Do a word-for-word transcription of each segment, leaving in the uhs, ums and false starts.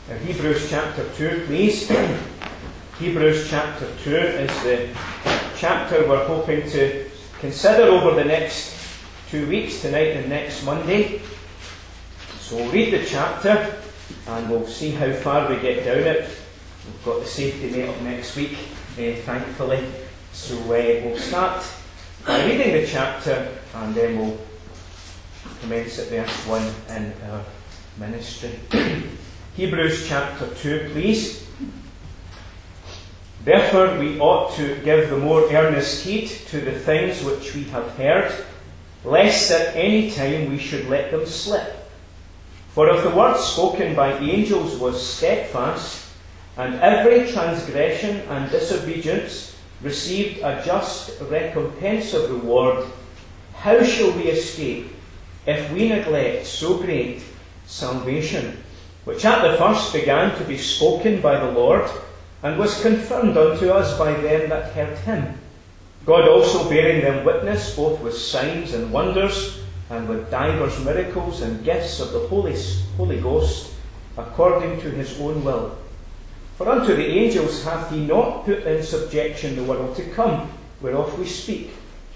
Now, Hebrews chapter two, please. Hebrews chapter two is the chapter we're hoping to consider over the next two weeks, tonight and next Monday. So we'll read the chapter and we'll see how far we get down it. We've got the safety net up next week, eh, thankfully. So uh, we'll start by reading the chapter and then we'll commence at verse one in our ministry. Hebrews chapter two, please. Therefore we ought to give the more earnest heed to the things which we have heard, lest at any time we should let them slip. For if the word spoken by angels was steadfast, and every transgression and disobedience received a just recompense of reward, how shall we escape if we neglect so great salvation, which at the first began to be spoken by the Lord, and was confirmed unto us by them that heard him, God also bearing them witness both with signs and wonders, and with divers miracles and gifts of the Holy, Holy Ghost, according to his own will. For unto the angels hath he not put in subjection the world to come, whereof we speak.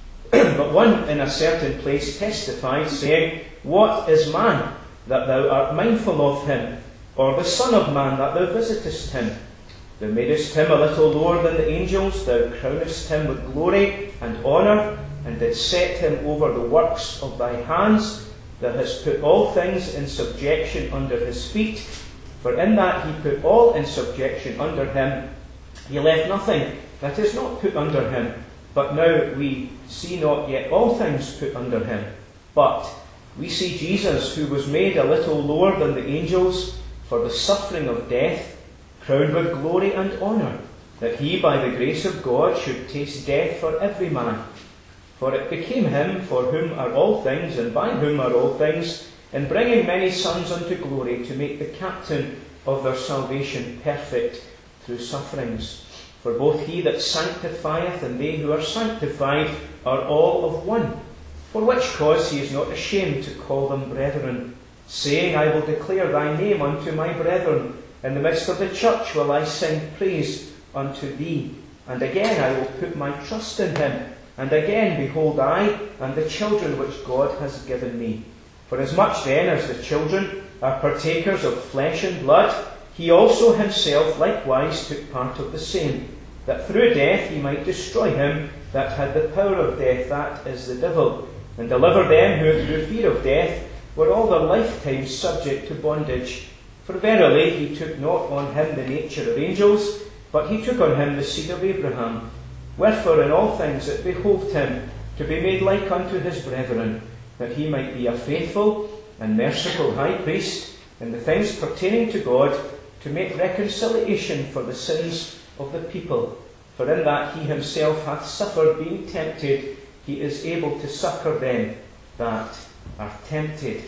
But one in a certain place testified, saying, What is man, that thou art mindful of him? Or the Son of man, that thou visitest him? Thou madest him a little lower than the angels, thou crownest him with glory and honour, and didst set him over the works of thy hands. Thou hast put all things in subjection under his feet. For in that he put all in subjection under him, he left nothing that is not put under him. But now we see not yet all things put under him. But we see Jesus, who was made a little lower than the angels for the suffering of death, crowned with glory and honour, that he by the grace of God should taste death for every man. For it became him, for whom are all things, and by whom are all things, in bringing many sons unto glory, to make the captain of their salvation perfect through sufferings. For both he that sanctifieth and they who are sanctified are all of one. For which cause he is not ashamed to call them brethren, saying, I will declare thy name unto my brethren. In the midst of the church will I sing praise unto thee. And again I will put my trust in him. And again, behold, I and the children which God has given me. For as much then as the children are partakers of flesh and blood, he also himself likewise took part of the same, that through death he might destroy him that had the power of death, that is the devil, and deliver them who through fear of death were all their lifetime subject to bondage. For verily he took not on him the nature of angels, but he took on him the seed of Abraham. Wherefore in all things it behoved him to be made like unto his brethren, that he might be a faithful and merciful high priest in the things pertaining to God, to make reconciliation for the sins of the people. For in that he himself hath suffered, being tempted, he is able to succour them that are tempted.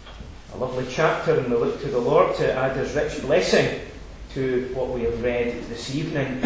A lovely chapter, and we look to the Lord to add his rich blessing to what we have read this evening.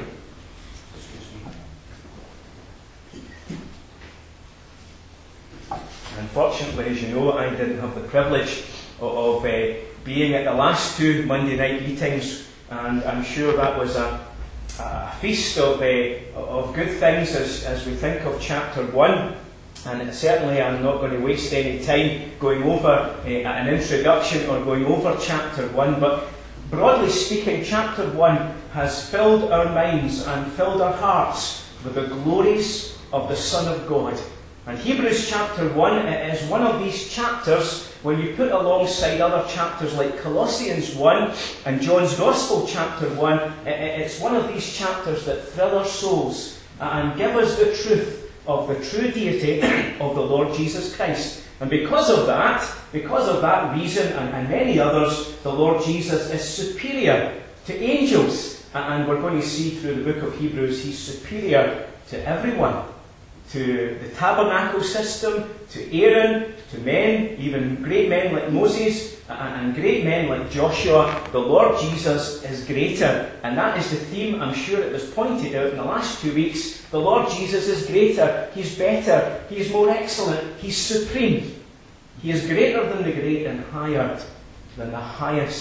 Unfortunately, as you know, I didn't have the privilege of, of uh, being at the last two Monday night meetings, and I'm sure that was a, a feast of, uh, of good things as, as we think of chapter one. And certainly I'm not going to waste any time going over uh, an introduction or going over chapter one, but broadly speaking, chapter one has filled our minds and filled our hearts with the glories of the Son of God. And Hebrews chapter one is one of these chapters, when you put alongside other chapters like Colossians one and John's Gospel chapter one, it's one of these chapters that thrill our souls and give us the truth of the true deity of the Lord Jesus Christ. And because of that, because of that reason and, and many others, the Lord Jesus is superior to angels. And we're going to see through the book of Hebrews, he's superior to everyone. To the tabernacle system, to Aaron, to men, even great men like Moses, and great men like Joshua. The Lord Jesus is greater. And that is the theme, I'm sure it was pointed out in the last two weeks. The Lord Jesus is greater, he's better, he is more excellent, he's supreme. He is greater than the great and higher than the highest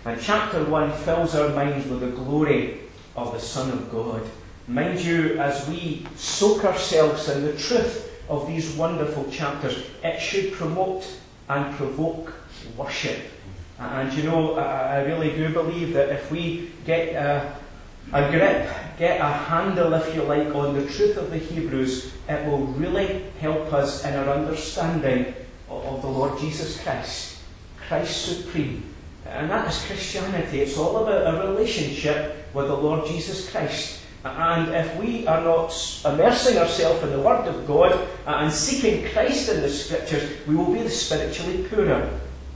And chapter one fills our minds with the glory of the Son of God. Mind you, as we soak ourselves in the truth of these wonderful chapters, it should promote and provoke worship. And you know, I really do believe that if we get a, a grip, get a handle, if you like, on the truth of the Hebrews, it will really help us in our understanding of the Lord Jesus Christ, Christ supreme. And that is Christianity. It's all about a relationship with the Lord Jesus Christ. And if we are not immersing ourselves in the Word of God and seeking Christ in the Scriptures, we will be spiritually poorer.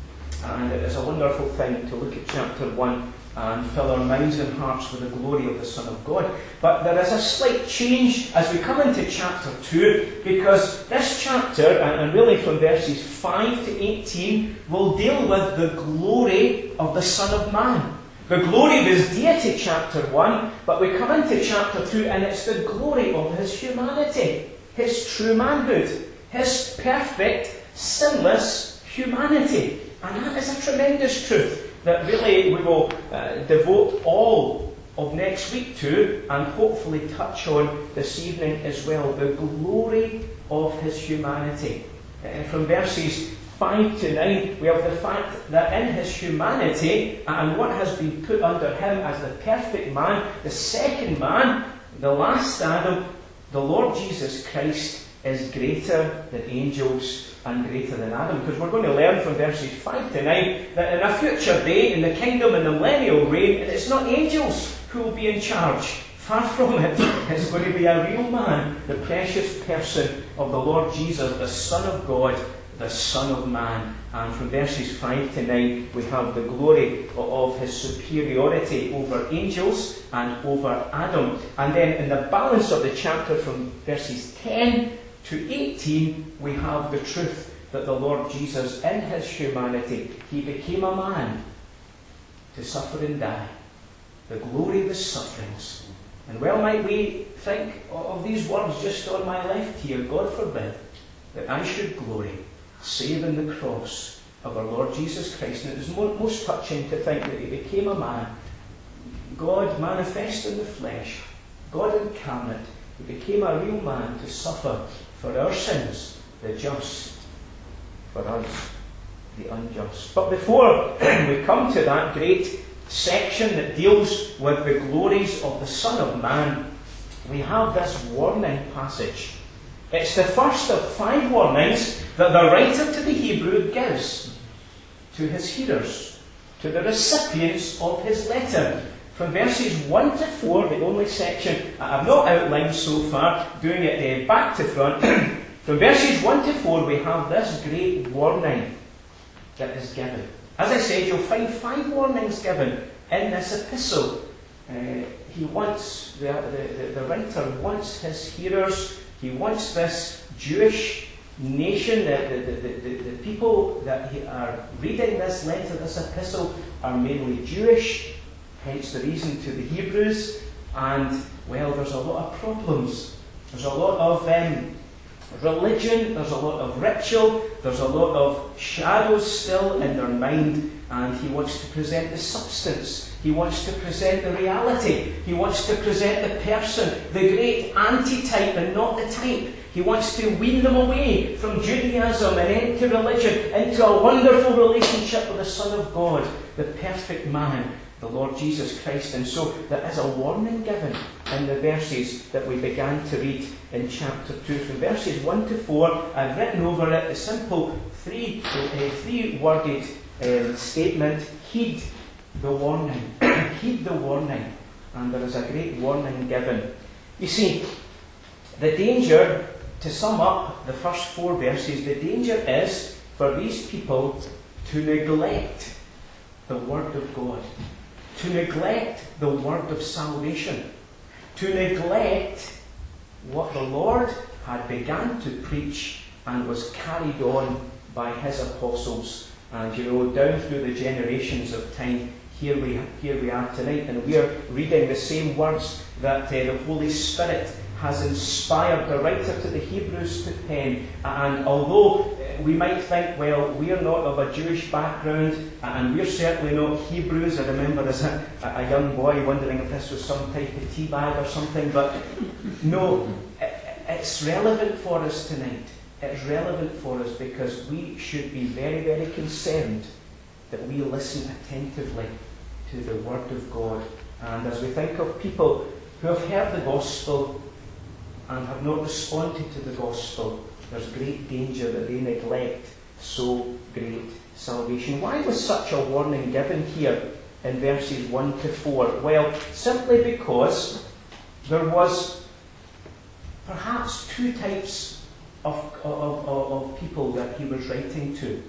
And it is a wonderful thing to look at chapter one and fill our minds and hearts with the glory of the Son of God. But there is a slight change as we come into chapter two, because this chapter, and really from verses five to eighteen, will deal with the glory of the Son of Man. The glory of his deity, chapter one, but we come into chapter two and it's the glory of his humanity, his true manhood, his perfect, sinless humanity. And that is a tremendous truth that really we will uh, devote all of next week to and hopefully touch on this evening as well. The glory of his humanity. Uh, from verses five to nine, we have the fact that in his humanity and what has been put under him as the perfect man, the second man, the last Adam, the Lord Jesus Christ is greater than angels and greater than Adam. Because we're going to learn from verses five to nine that in a future day, in the kingdom and the millennial reign, it's not angels who will be in charge. Far from it. It's going to be a real man, the precious person of the Lord Jesus, the Son of God, the Son of Man. And from verses five to nine, we have the glory of his superiority over angels and over Adam. And then in the balance of the chapter, from verses ten to eighteen, we have the truth that the Lord Jesus, in his humanity, he became a man to suffer and die. The glory of his sufferings. And well might we think of these words just on my left here, God forbid, that I should glory save in the cross of our Lord Jesus Christ. And it is most touching to think that he became a man, God manifest in the flesh, God incarnate. He became a real man to suffer for our sins, the just, for us, the unjust. But before we come to that great section that deals with the glories of the Son of Man, we have this warning passage. It's the first of five warnings that the writer to the Hebrew gives to his hearers, to the recipients of his letter. From verses one to four, the only section I've not outlined so far, doing it uh, back to front. From verses one to four, we have this great warning that is given. As I said, you'll find five warnings given in this epistle. Uh, he wants, the, the, the writer wants his hearers, he wants this Jewish nation, the, the, the, the, the people that are reading this letter, this epistle, are mainly Jewish, hence the reason to the Hebrews. And, well, there's a lot of problems. There's a lot of um, religion, there's a lot of ritual, there's a lot of shadows still in their mind, and he wants to present the substance. He wants to present the reality. He wants to present the person, the great antitype and not the type. He wants to wean them away from Judaism and into religion, into a wonderful relationship with the Son of God, the perfect man, the Lord Jesus Christ. And so there is a warning given in the verses that we began to read in chapter two. From verses one to four, I've written over it the simple three, uh, three-worded um, statement: heed the warning. Heed the warning. And there is a great warning given. You see, the danger, to sum up the first four verses, the danger is for these people to neglect the Word of God, to neglect the word of salvation, to neglect what the Lord had begun to preach and was carried on by his apostles. And you know, down through the generations of time, here we here we are tonight, and we are reading the same words that uh, the Holy Spirit has inspired the writer to the Hebrews to pen. And although we might think, well, we're not of a Jewish background, and we're certainly not Hebrews. I remember as a, a young boy wondering if this was some type of tea bag or something, but no, it, it's relevant for us tonight. It's relevant for us because we should be very, very concerned that we listen attentively to the Word of God. And as we think of people who have heard the gospel and have not responded to the gospel, there's great danger that they neglect so great salvation. Why was such a warning given here in verses one to four? Well, simply because there was perhaps two types of, of, of, of people that he was writing to.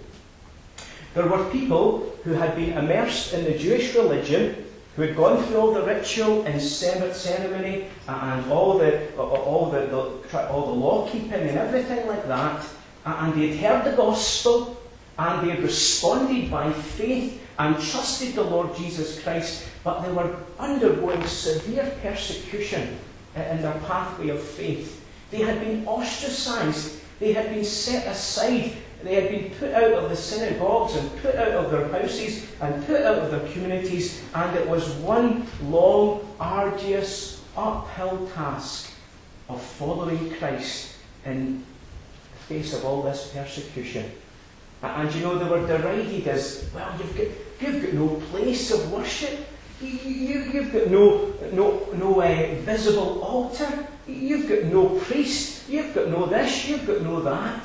There were people who had been immersed in the Jewish religion, who had gone through all the ritual and ceremony and all the all the, the all the law keeping and everything like that, and they had heard the gospel and they had responded by faith and trusted the Lord Jesus Christ, but they were undergoing severe persecution in their pathway of faith. They had been ostracized, they had been set aside. They had been put out of the synagogues and put out of their houses and put out of their communities, and it was one long, arduous, uphill task of following Christ in the face of all this persecution. And you know, they were derided as, well, you've got, you've got no place of worship, you, you, you've got no, no, no uh, visible altar, you've got no priest, you've got no this, you've got no that.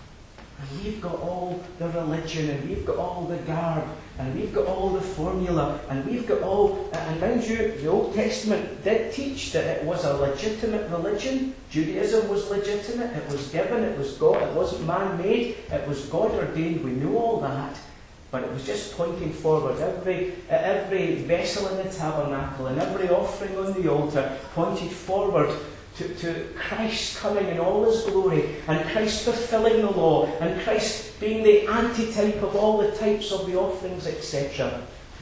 And we've got all the religion, and we've got all the garb, and we've got all the formula, and we've got all... And mind you, the Old Testament did teach that it was a legitimate religion. Judaism was legitimate, it was given, it was God, it wasn't man-made, it was God-ordained, we knew all that. But it was just pointing forward. Every, every vessel in the tabernacle and every offering on the altar pointed forward To, to Christ coming in all his glory, and Christ fulfilling the law, and Christ being the antitype of all the types of the offerings, et cetera.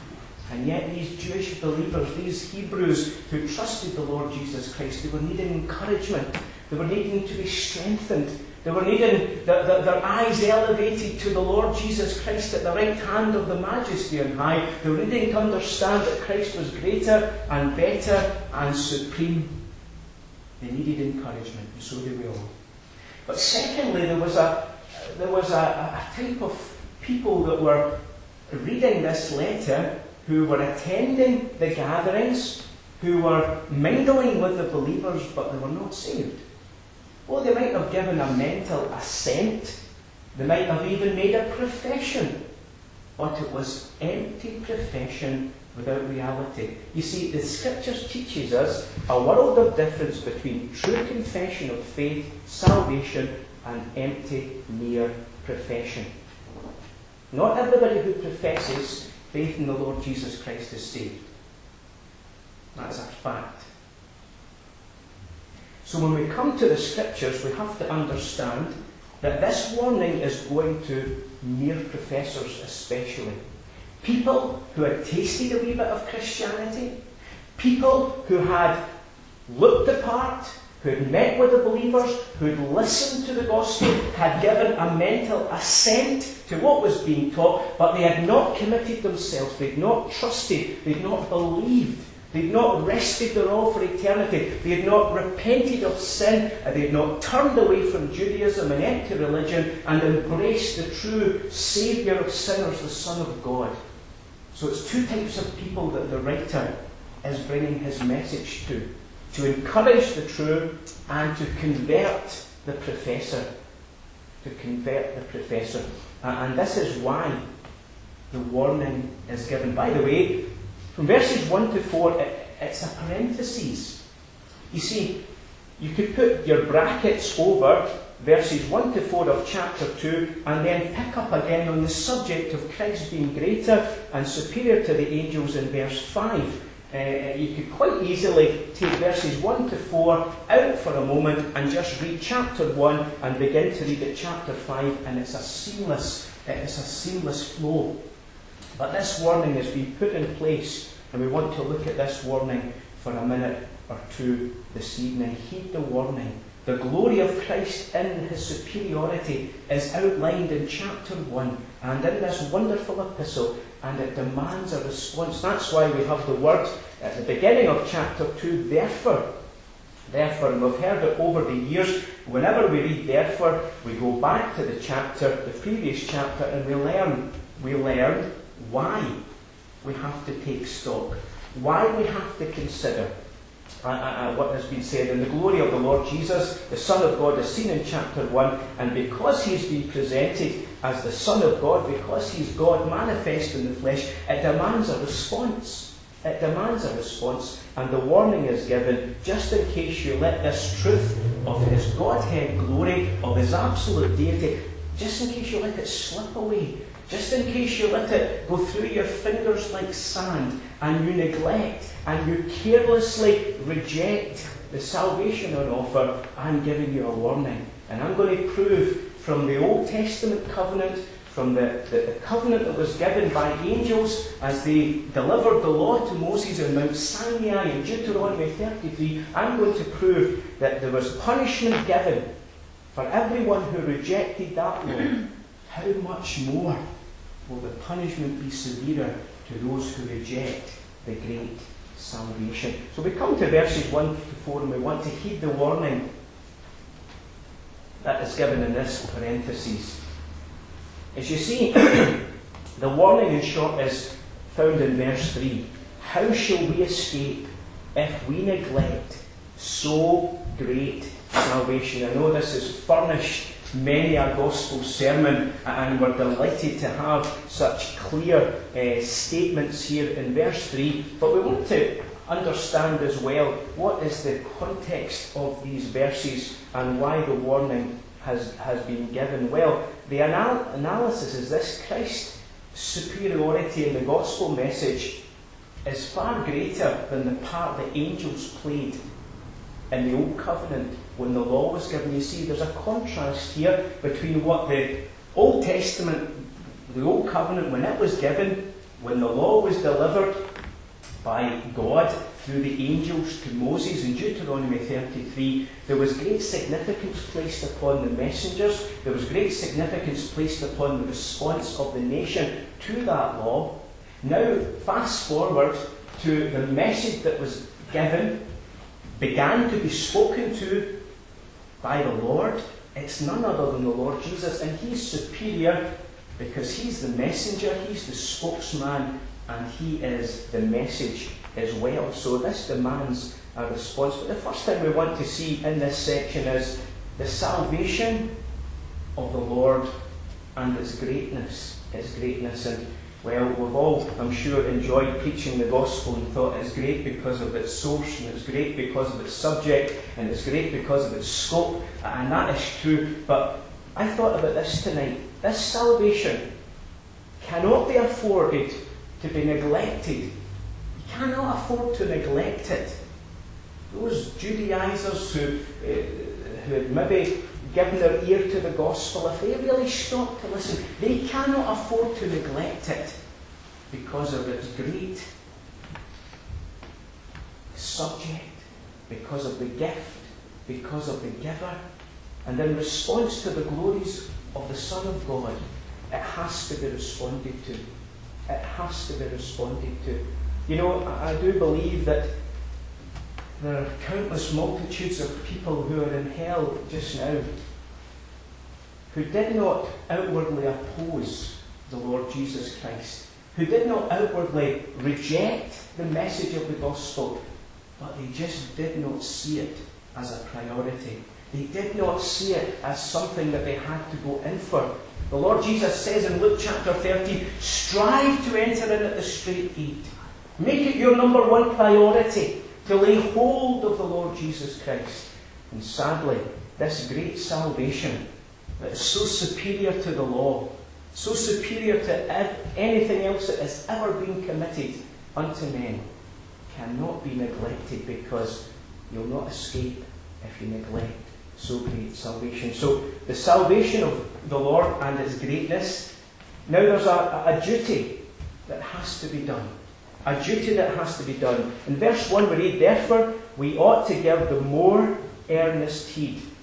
And yet these Jewish believers, these Hebrews who trusted the Lord Jesus Christ, they were needing encouragement. They were needing to be strengthened. They were needing the, the, their eyes elevated to the Lord Jesus Christ at the right hand of the Majesty on high. They were needing to understand that Christ was greater and better and supreme. They needed encouragement, and so do we all. But secondly, there was a there was a, a type of people that were reading this letter, who were attending the gatherings, who were mingling with the believers, but they were not saved. Oh, they might have given a mental assent. They might have even made a profession, but it was empty profession without reality. You see, the Scriptures teaches us a world of difference between true confession of faith, salvation, and empty, mere profession. Not everybody who professes faith in the Lord Jesus Christ is saved. That is a fact. So when we come to the Scriptures, we have to understand that this warning is going to mere professors especially. People who had tasted a wee bit of Christianity, people who had looked the part, who had met with the believers, who had listened to the gospel, had given a mental assent to what was being taught, but they had not committed themselves, they'd not trusted, they'd not believed, they'd not rested their all for eternity, they had not repented of sin, and they had not turned away from Judaism and empty religion and embraced the true Saviour of sinners, the Son of God. So it's two types of people that the writer is bringing his message to. To encourage the true and to convert the professor. To convert the professor. And this is why the warning is given. By the way, from verses one to four, it, it's a parenthesis. You see, you could put your brackets over verses one to four of chapter two, and then pick up again on the subject of Christ being greater and superior to the angels in verse five. Uh, you could quite easily take verses one to four out for a moment and just read chapter one and begin to read at chapter five, and it's a seamless, it's a seamless flow. But this warning has been put in place, and we want to look at this warning for a minute or two this evening. Heed the warning The glory of Christ in his superiority is outlined in chapter one and in this wonderful epistle, and it demands a response. That's why we have the word at the beginning of chapter two, therefore. Therefore, and we've heard it over the years. Whenever we read therefore, we go back to the chapter, the previous chapter, and we learn. We learn why we have to take stock, why we have to consider uh, uh, what has been said. In the glory of the Lord Jesus, the Son of God, is seen in chapter one, and because he's been presented as the Son of God, because he's God manifest in the flesh, it demands a response. It demands a response, and the warning is given just in case you let this truth of his Godhead glory, of his absolute deity, just in case you let it slip away, just in case you let it go through your fingers like sand, and you neglect and you carelessly reject the salvation on offer, I'm giving you a warning. And I'm going to prove from the Old Testament covenant, from the, the, the covenant that was given by angels as they delivered the law to Moses on Mount Sinai in Deuteronomy thirty-three, I'm going to prove that there was punishment given for everyone who rejected that law. How much more will the punishment be severer to those who reject the great salvation? So we come to verses one to four, and we want to heed the warning that is given in this parenthesis. As you see, the warning in short is found in verse three. How shall we escape if we neglect so great salvation? I know this has furnished many a gospel sermon, and we're delighted to have such clear uh, statements here in verse three, but we want to understand as well what is the context of these verses and why the warning has, has been given. Well, the anal- analysis is this: Christ's superiority in the gospel message is far greater than the part the angels played in the Old Covenant when the law was given. You see, there's a contrast here between what the Old Testament, the Old Covenant, when it was given, when the law was delivered by God through the angels to Moses in Deuteronomy thirty-three, there was great significance placed upon the messengers. There was great significance placed upon the response of the nation to that law. Now, fast forward to the message that was given, began to be spoken to by the Lord. It's none other than the Lord Jesus, and he's superior because he's the messenger, he's the spokesman, and he is the message as well. So this demands a response. But the first thing we want to see in this section is the salvation of the Lord and its greatness. Its greatness. And well, we've all, I'm sure, enjoyed preaching the gospel and thought it's great because of its source, and it's great because of its subject, and it's great because of its scope, and that is true. But I thought about this tonight. This salvation cannot be afforded to be neglected. You cannot afford to neglect it. Those Judaizers who, uh, who had maybe given their ear to the gospel, if they really stopped to listen, they cannot afford to neglect it because of its great subject, because of the gift, because of the giver. And in response to the glories of the Son of God, it has to be responded to. It has to be responded to. You know, I, I do believe that there are countless multitudes of people who are in hell just now who did not outwardly oppose the Lord Jesus Christ, who did not outwardly reject the message of the gospel, but they just did not see it as a priority. They did not see it as something that they had to go in for. The Lord Jesus says in Luke chapter thirteen, strive to enter in at the straight gate. Make it your number one priority to lay hold of the Lord Jesus Christ. And sadly, this great salvation that is so superior to the law, so superior to anything else that has ever been committed unto men, cannot be neglected, because you'll not escape if you neglect so great salvation. So, the salvation of the Lord and His greatness. Now there's a, a duty that has to be done. A duty that has to be done. In verse one we read, therefore we ought to give the more earnest heed.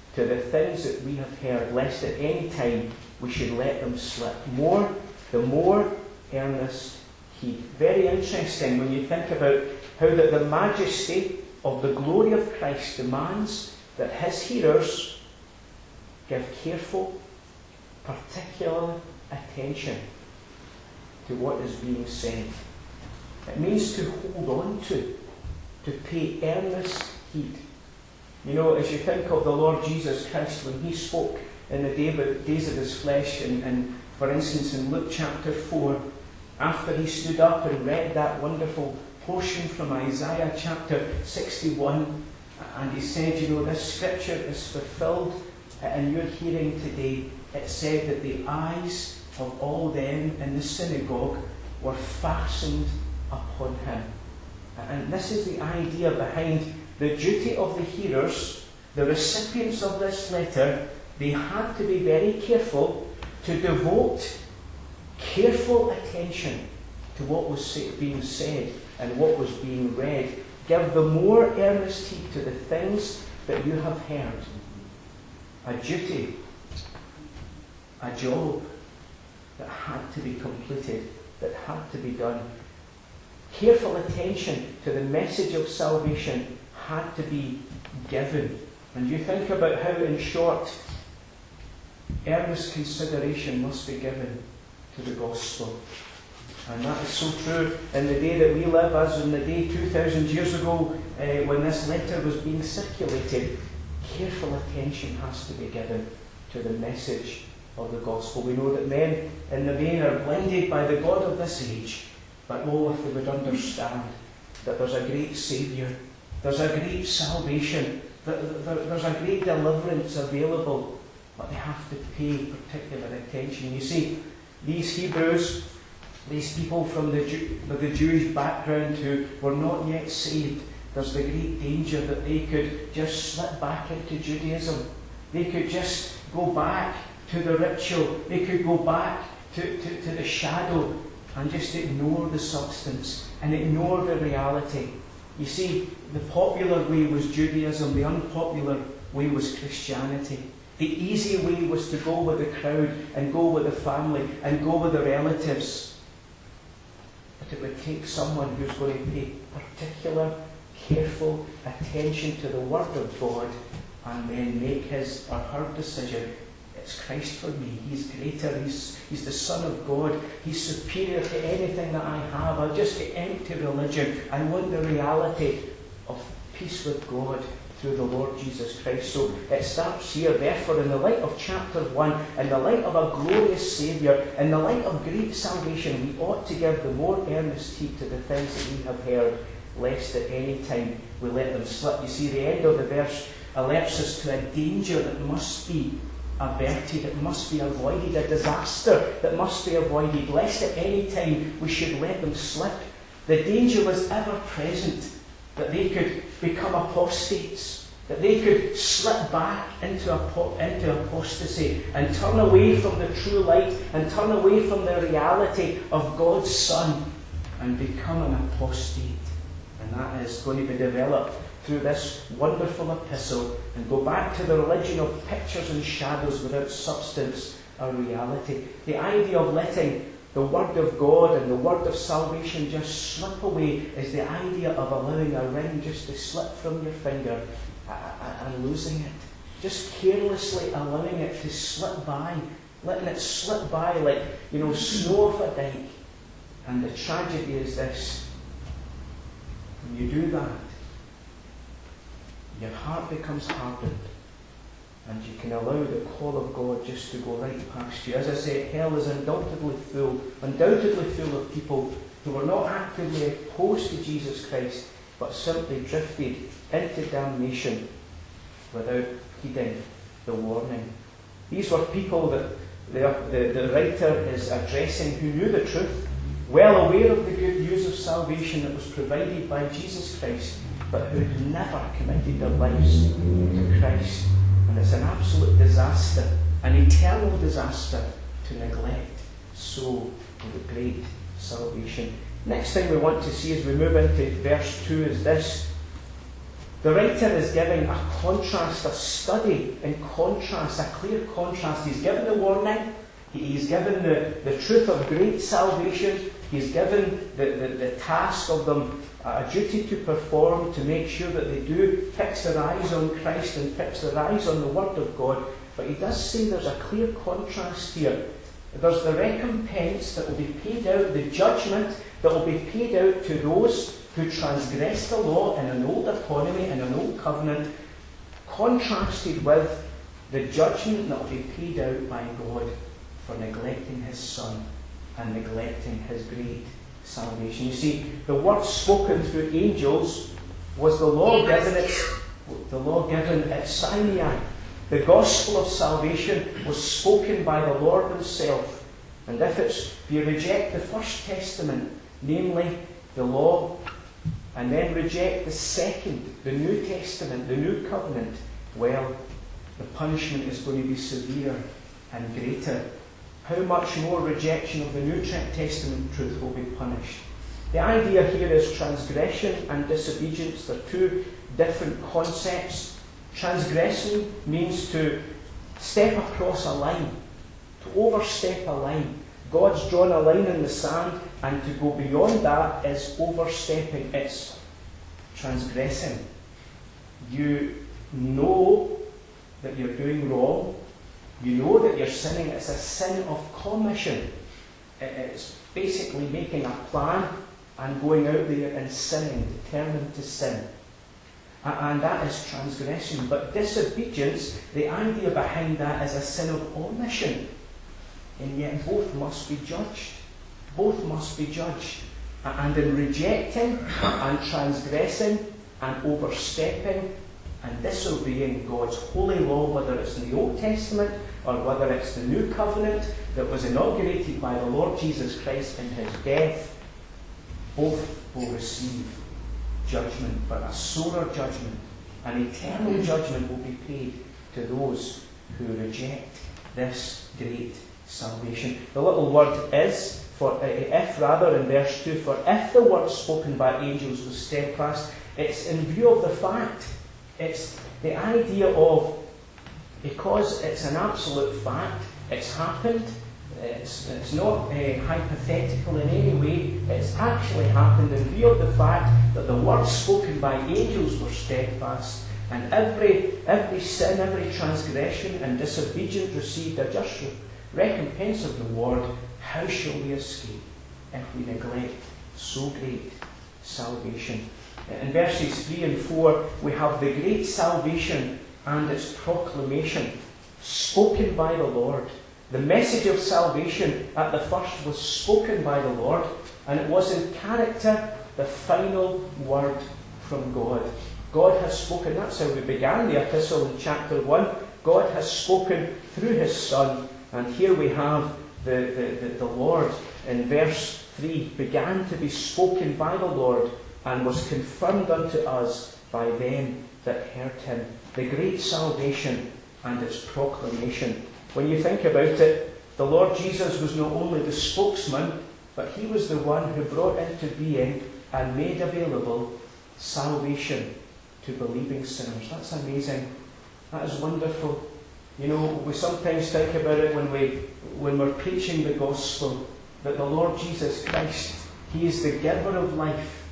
to the things that we have heard, lest at any time we should let them slip. More, the more earnest heed. Very interesting when you think about how that the majesty of the glory of Christ demands that his hearers give careful, particular attention to what is being said. It means to hold on to, to pay earnest heed. You know, as you think of the Lord Jesus Christ, when he spoke in the days of his flesh, and, and for instance in Luke chapter four, after he stood up and read that wonderful portion from Isaiah chapter sixty-one, and he said, you know, this scripture is fulfilled in your hearing today. It said that the eyes of all them in the synagogue were fastened upon him. And this is the idea behind the duty of the hearers, the recipients of this letter. They had to be very careful to devote careful attention to what was being said and what was being read. Give the more earnest heed to the things that you have heard. A duty, a job that had to be completed, that had to be done. Careful attention to the message of salvation had to be given. And you think about how, in short, earnest consideration must be given to the gospel. And that is so true in the day that we live, as in the day two thousand years ago uh, when this letter was being circulated. Careful attention has to be given to the message of the gospel. We know that men in the main are blinded by the God of this age, but oh, if they would understand that there's a great Saviour, there's a great salvation, that there's a great deliverance available, but they have to pay particular attention. You see, these Hebrews, these people from the, Jew, the Jewish background who were not yet saved, there's the great danger that they could just slip back into Judaism. They could just go back to the ritual. They could go back to, to, to the shadow and just ignore the substance and ignore the reality. You see, the popular way was Judaism, the unpopular way was Christianity. The easy way was to go with the crowd and go with the family and go with the relatives. But it would take someone who's going to pay particular, careful attention to the Word of God and then make his or her decision. It's Christ for me. He's greater. He's, he's the Son of God. He's superior to anything that I have. I'll just get empty religion. I want the reality of peace with God through the Lord Jesus Christ. So it starts here. Therefore, in the light of chapter one, in the light of a glorious Saviour, in the light of great salvation, we ought to give the more earnest heed to the things that we have heard, lest at any time we let them slip. You see, the end of the verse alerts us to a danger that must be averted, it must be avoided, a disaster that must be avoided, lest at any time we should let them slip. The danger was ever present that they could become apostates, that they could slip back into, apo- into apostasy and turn away from the true light and turn away from the reality of God's Son and become an apostate. And that is going to be developed through this wonderful epistle and go back to the religion of pictures and shadows without substance or reality. The idea of letting the Word of God and the Word of salvation just slip away is the idea of allowing a ring just to slip from your finger and losing it. Just carelessly allowing it to slip by, letting it slip by like, you know, snow off a dike. And the tragedy is this: when you do that, your heart becomes hardened, and you can allow the call of God just to go right past you. As I said, hell is undoubtedly full, undoubtedly full of people who were not actively opposed to Jesus Christ, but simply drifted into damnation without heeding the warning. These were people that the, the, the writer is addressing who knew the truth, well aware of the good news of salvation that was provided by Jesus Christ, but who had never committed their lives to Christ. And it's an absolute disaster, an eternal disaster, to neglect so great salvation. Next thing we want to see as we move into verse two is this: The writer is giving a contrast, a study in contrast, a clear contrast. He's given the warning, he's given the, the truth of great salvation, he's given the, the, the task of them, a duty to perform, to make sure that they do fix their eyes on Christ and fix their eyes on the Word of God. But he does say there's a clear contrast here. There's the recompense that will be paid out, the judgment that will be paid out to those who transgress the law in an old economy, in an old covenant, contrasted with the judgment that will be paid out by God for neglecting his Son and neglecting his great salvation. You see, the word spoken through angels was the law given at, the law given at Sinai. The gospel of salvation was spoken by the Lord himself. And if, it's, if you reject the first testament, namely the law, and then reject the second, the New Testament, the New Covenant, well, the punishment is going to be severe and greater. How much more rejection of the New Testament truth will be punished? The idea here is transgression and disobedience. They're two different concepts. Transgression means to step across a line, to overstep a line. God's drawn a line in the sand, and to go beyond that is overstepping. It's transgressing. You know that you're doing wrong. You know that you're sinning. It's a sin of commission. It's basically making a plan and going out there and sinning, determined to sin. And that is transgression. But disobedience, the idea behind that is a sin of omission. And yet both must be judged. Both must be judged. And in rejecting and transgressing and overstepping and disobeying God's holy law, whether it's in the Old Testament or whether it's the New Covenant that was inaugurated by the Lord Jesus Christ in his death, both will receive judgment, but a solar judgment, an eternal judgment will be paid to those who reject this great salvation. The little word is, for uh, if rather, in verse two, for if the word spoken by angels was steadfast, it's in view of the fact. It's the idea of, because it's an absolute fact, it's happened, it's, it's not uh, hypothetical in any way, it's actually happened in view of the fact that the words spoken by angels were steadfast, and every, every sin, every transgression and disobedience received a just recompense of reward. How shall we escape if we neglect so great salvation? In verses three and four, we have the great salvation and its proclamation, spoken by the Lord. The message of salvation at the first was spoken by the Lord, and it was in character the final word from God. God has spoken. That's how we began the epistle in chapter one. God has spoken through his Son, and here we have the, the, the, the Lord in verse three began to be spoken by the Lord and was confirmed unto us by them that heard him. The great salvation and its proclamation. When you think about it, the Lord Jesus was not only the spokesman, but he was the one who brought into being and made available salvation to believing sinners. That's amazing. That is wonderful. You know, we sometimes think about it when, we, when we're preaching the gospel, that the Lord Jesus Christ, he is the giver of life,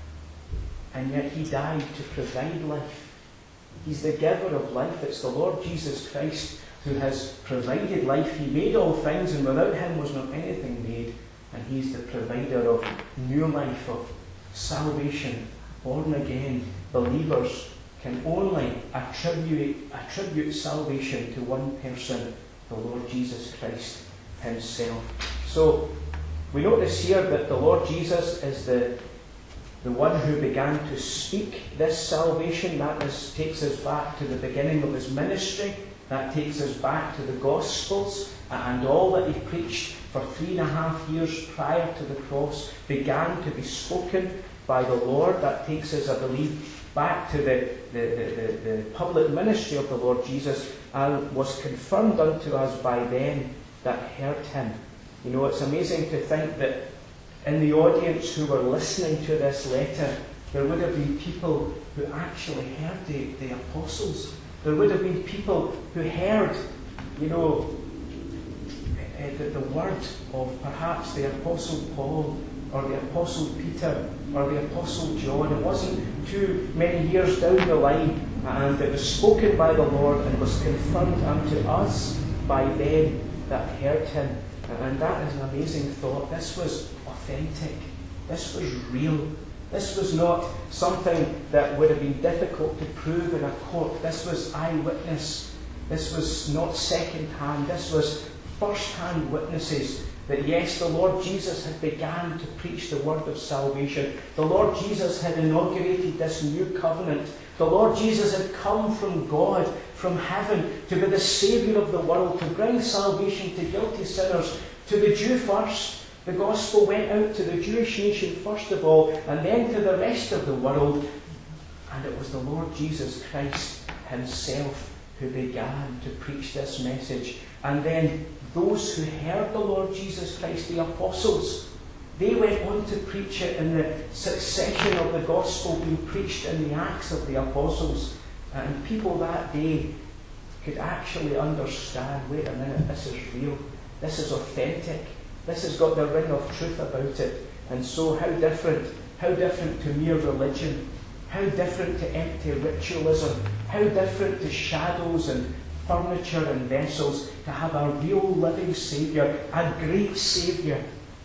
and yet he died to provide life. He's the giver of life. It's the Lord Jesus Christ who has provided life. He made all things, and without him was not anything made. And he's the provider of new life, of salvation. Born again believers can only attribute, attribute salvation to one person, the Lord Jesus Christ himself. So we notice here that the Lord Jesus is the The one who began to speak this salvation. That is, takes us back to the beginning of his ministry. That takes us back to the Gospels, and all that he preached for three and a half years prior to the cross began to be spoken by the Lord. That takes us, I believe, back to the, the, the, the, the public ministry of the Lord Jesus, and was confirmed unto us by them that heard him. You know, it's amazing to think that in the audience who were listening to this letter, There would have been people who actually heard the, the apostles. There would have been people who heard, you know, uh, the, the word of perhaps the Apostle Paul or the Apostle Peter or the Apostle John. It wasn't too many years down the line, and it was spoken by the Lord and was confirmed unto us by them that heard him. And that is an amazing thought. This was authentic. This was real. This was not something that would have been difficult to prove in a court. This was eyewitness. This was not second-hand. This was first-hand witnesses that yes, the Lord Jesus had begun to preach the word of salvation. The Lord Jesus had inaugurated this new covenant. The Lord Jesus had come from God, from heaven, to be the Saviour of the world, to bring salvation to guilty sinners, to the Jew first. The gospel went out to the Jewish nation first of all, and then to the rest of the world. And it was the Lord Jesus Christ himself who began to preach this message. And then those who heard the Lord Jesus Christ, the apostles, they went on to preach it in the succession of the gospel being preached in the Acts of the Apostles. And people that day could actually understand, wait a minute, this is real, this is authentic, this has got the ring of truth about it. And so how different, how different to mere religion, how different to empty ritualism, how different to shadows and furniture and vessels, to have a real living Saviour, a great Saviour,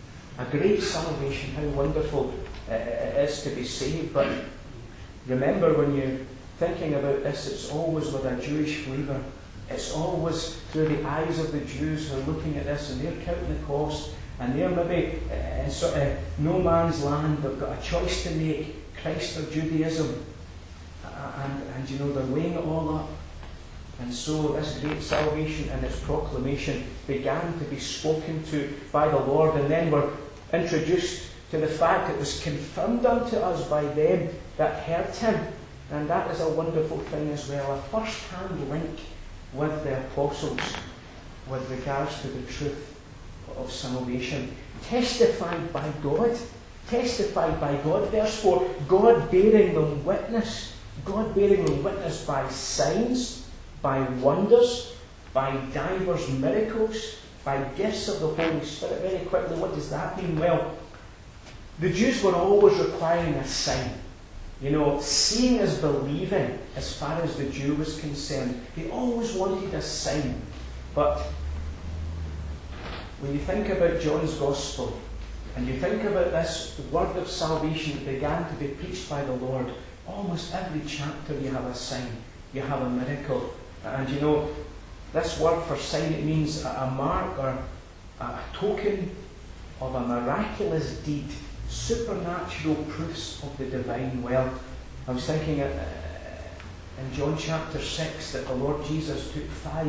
a great salvation. How wonderful it is to be saved. But remember, when you're thinking about this, it's always with a Jewish flavour. It's always through the eyes of the Jews who are looking at this, and they're counting the cost, and they're maybe in sort of no man's land. They've got a choice to make, Christ or Judaism, and, and you know, they're weighing it all up. And so this great salvation and its proclamation began to be spoken to by the Lord, and then we're introduced to the fact it was confirmed unto us by them that heard him. And that is a wonderful thing as well, a first-hand link with the apostles with regards to the truth of salvation. Testified by God. Testified by God. Verse four, God bearing them witness. God bearing them witness by signs, by wonders, by divers miracles, by gifts of the Holy Spirit. Very quickly, what does that mean? Well, the Jews were always requiring a sign. You know, seeing is believing as far as the Jew was concerned. They always wanted a sign. But when you think about John's Gospel, and you think about this word of salvation that began to be preached by the Lord, almost every chapter you have a sign, you have a miracle. And you know, this word for sign, it means a mark or a token of a miraculous deed, supernatural proofs of the divine will. I was thinking in John chapter six that the Lord Jesus took five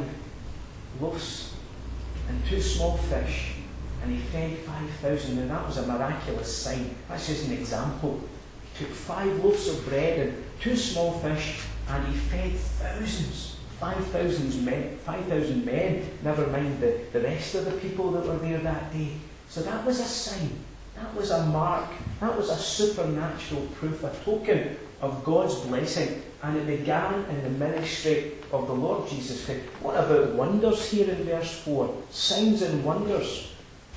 loaves and two small fish, and he fed five thousand, and that was a miraculous sign. That's just an example. He took five loaves of bread and two small fish, and he fed thousands. Five thousand men, five thousand men, never mind the, the rest of the people that were there that day. So that was a sign, that was a mark, that was a supernatural proof, a token of God's blessing. And it began in the ministry of the Lord Jesus Christ. What about wonders here in verse four? Signs and wonders.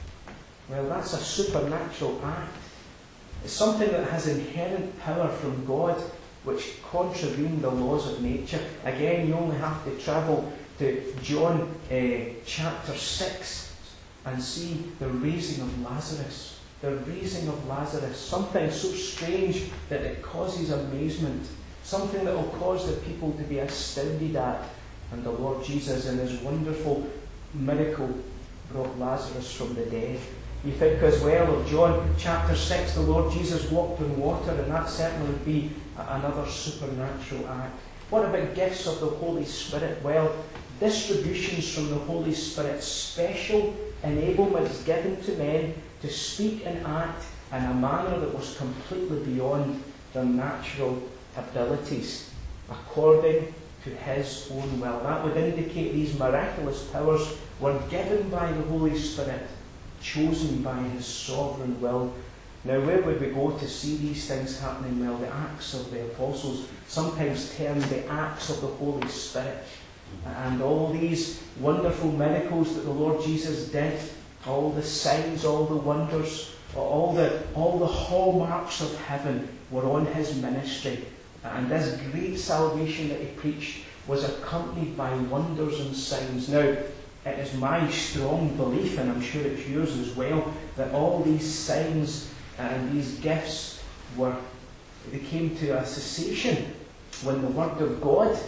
Well, that's a supernatural act. It's something that has inherent power from God, which contravene the laws of nature. Again, you only have to travel to John uh, chapter six and see the raising of Lazarus. The raising of Lazarus. Something so strange that it causes amazement. Something that will cause the people to be astounded at. And the Lord Jesus, in his wonderful miracle, brought Lazarus from the dead. You think as well of John chapter six, the Lord Jesus walked on water, and that certainly would be another supernatural act. What about gifts of the Holy Spirit? Well, distributions from the Holy Spirit, special enablements given to men to speak and act in a manner that was completely beyond their natural abilities, according to his own will. That would indicate these miraculous powers were given by the Holy Spirit, chosen by his sovereign will. Now, where would we go to see these things happening? Well, the Acts of the Apostles, sometimes termed the Acts of the Holy Spirit. And all these wonderful miracles that the Lord Jesus did, all the signs, all the wonders, all the, all the hallmarks of heaven were on his ministry. And this great salvation that he preached was accompanied by wonders and signs. Now, it is my strong belief, and I'm sure it's yours as well, that all these signs and these gifts were, they came to a cessation when the Word of God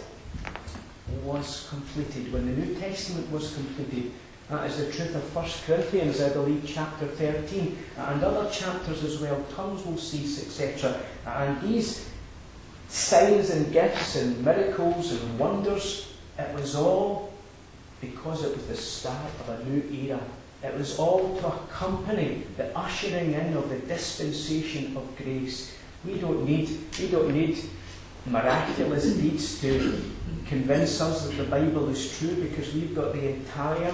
was completed, when the New Testament was completed. That is the truth of First Corinthians, I believe, chapter thirteen, and other chapters as well. Tongues will cease, et cetera. And these signs and gifts and miracles and wonders, it was all because it was the start of a new era. It was all to accompany the ushering in of the dispensation of grace. We don't need, we don't need miraculous deeds to convince us that the Bible is true, because we've got the entire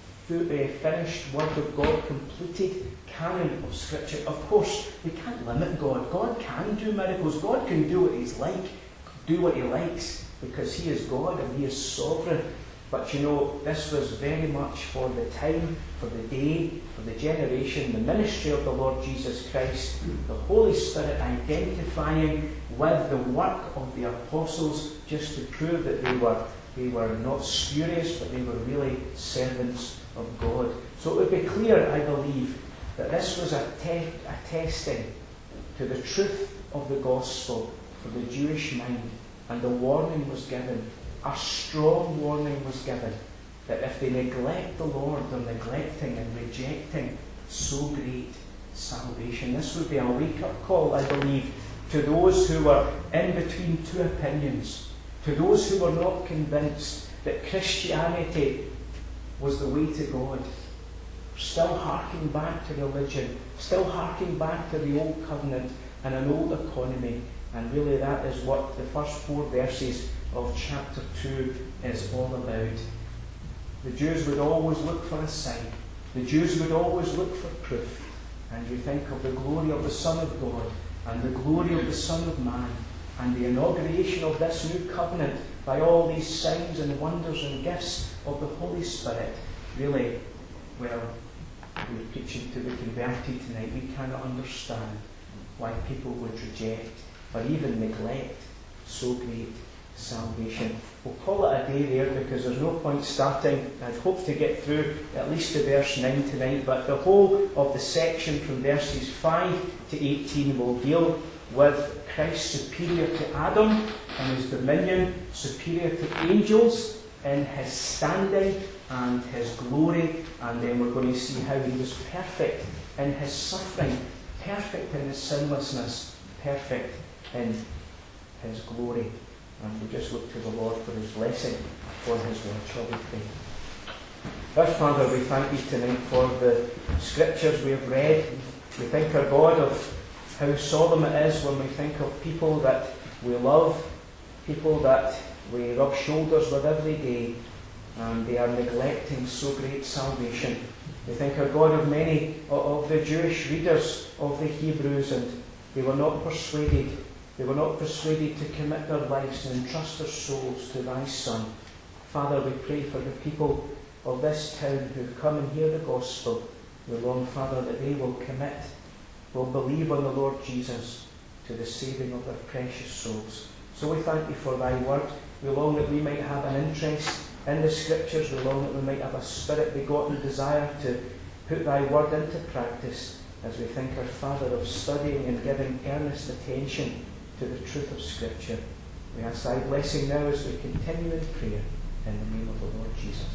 finished Word of God, completed canon of Scripture. Of course, we can't limit God. God can do miracles. God can do what He's like, do what He likes, because He is God and He is sovereign. But you know, this was very much for the time, for the day, for the generation, the ministry of the Lord Jesus Christ, the Holy Spirit identifying with the work of the apostles, just to prove that they were, they were not spurious, but they were really servants of God. So it would be clear, I believe, that this was a, te- a testing to the truth of the gospel for the Jewish mind, and the warning was given. A strong warning was given that if they neglect the Lord, they're neglecting and rejecting so great salvation. This would be a wake-up call, I believe, to those who were in between two opinions, to those who were not convinced that Christianity was the way to God, still harking back to religion, still harking back to the old covenant and an old economy. And really that is what the first four verses of chapter two is all about. The Jews would always look for a sign. The Jews would always look for proof. And you think of the glory of the Son of God and the glory of the Son of Man and the inauguration of this new covenant by all these signs and wonders and gifts of the Holy Spirit. Really, well, we're preaching to the converted tonight. We cannot understand why people would reject or even neglect so great salvation. We'll call it a day there, because there's no point starting. I'd hope to get through at least to verse nine tonight, but the whole of the section from verses five to eighteen will deal with Christ superior to Adam and his dominion, superior to angels in his standing and his glory, and then we're going to see how he was perfect in his suffering, perfect in his sinlessness, perfect in his glory. And we just look to the Lord for his blessing, for his word. Shall we pray? Our Father, we thank you tonight for the scriptures we have read. We thank our God of how solemn it is when we think of people that we love, people that we rub shoulders with every day, and they are neglecting so great salvation. We thank our God of many of the Jewish readers of the Hebrews, and they were not persuaded They were not persuaded to commit their lives and entrust their souls to thy Son. Father, we pray for the people of this town who come and hear the gospel. We long, Father, that they will commit, will believe on the Lord Jesus to the saving of their precious souls. So we thank you for thy word. We long that we might have an interest in the scriptures. We long that we might have a spirit-begotten desire to put thy word into practice, as we think, our Father, of studying and giving earnest attention to the truth of Scripture. We ask thy blessing now as we continue in prayer, in the name of the Lord Jesus.